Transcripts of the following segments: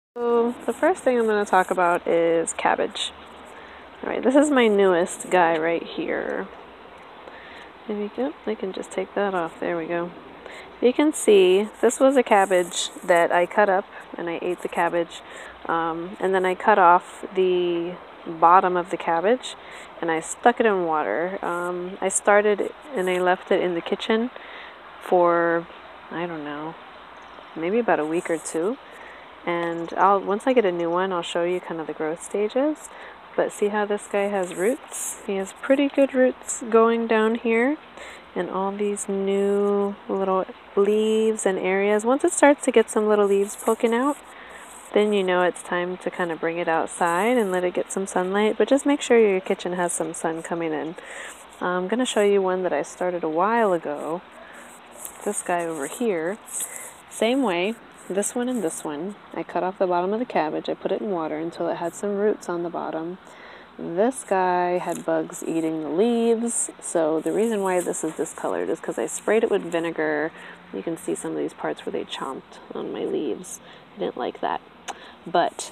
So the first thing I'm going to talk about is cabbage. Alright, this is my newest guy right here. Maybe I can just take that off. There we go. You can see this was a cabbage that I cut up and I ate the cabbage. And then I cut off the bottom of the cabbage and I stuck it in water. I started and I left it in the kitchen for, I don't know, maybe about a week or two. And once I get a new one, I'll show you kind of the growth stages. But see how this guy has roots? He has pretty good roots going down here and all these new little leaves and areas. Once it starts to get some little leaves poking out, then you know it's time to kind of bring it outside and let it get some sunlight. But just make sure your kitchen has some sun coming in. I'm going to show you one that I started a while ago. This guy over here. Same way. This one and this one. I cut off the bottom of the cabbage. I put it in water until it had some roots on the bottom. This guy had bugs eating the leaves. So the reason why this is discolored is because I sprayed it with vinegar. You can see some of these parts where they chomped on my leaves. I didn't like that. But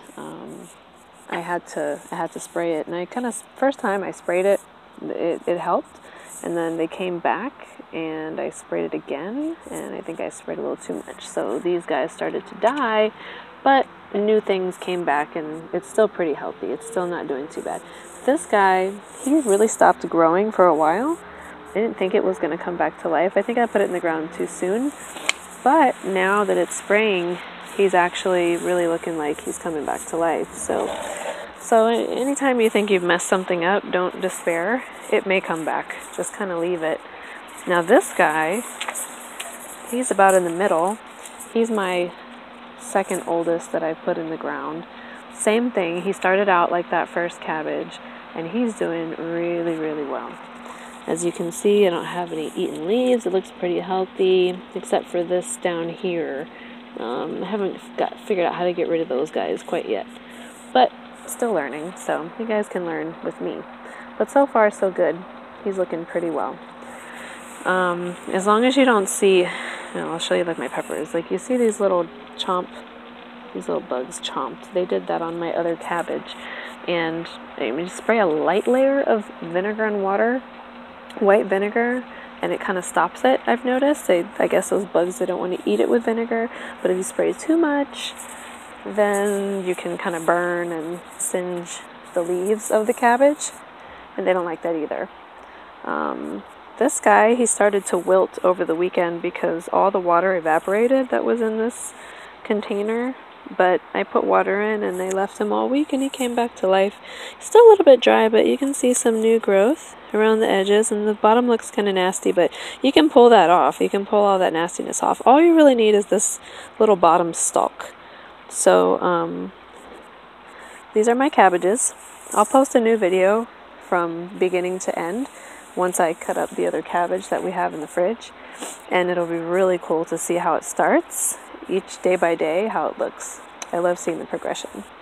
I had to spray it. And I kind of, first time I sprayed it, it helped. And then they came back and I sprayed it again, and I think I sprayed a little too much. So these guys started to die, but new things came back and it's still pretty healthy. It's still not doing too bad. This guy, he really stopped growing for a while. I didn't think it was going to come back to life. I think I put it in the ground too soon. But now that it's spraying, he's actually really looking like he's coming back to life. So anytime you think you've messed something up, don't despair. It may come back. Just kind of leave it. Now this guy, he's about in the middle. He's my second oldest that I put in the ground. Same thing. He started out like that first cabbage, and he's doing really, really well. As you can see, I don't have any eaten leaves. It looks pretty healthy, except for this down here. I haven't figured out how to get rid of those guys quite yet. But still learning, so you guys can learn with me. But so far, so good. He's looking pretty well. As long as you don't see, I'll show you like my peppers. Like you see these little these little bugs chomped. They did that on my other cabbage. And you spray a light layer of vinegar and water, white vinegar, and it kind of stops it, I've noticed. I guess those bugs, they don't want to eat it with vinegar. But if you spray too much, then you can kind of burn and singe the leaves of the cabbage, and they don't like that either. This guy, he started to wilt over the weekend because all the water evaporated that was in this container, but I put water in and they left him all week and he came back to life. He's still a little bit dry, but you can see some new growth around the edges, and the bottom looks kind of nasty, but you can pull that off. You can pull all that nastiness off. All you really need is this little bottom stalk. So these are my cabbages. I'll post a new video from beginning to end once I cut up the other cabbage that we have in the fridge, and it'll be really cool to see how it starts each day by day, how it looks. I love seeing the progression.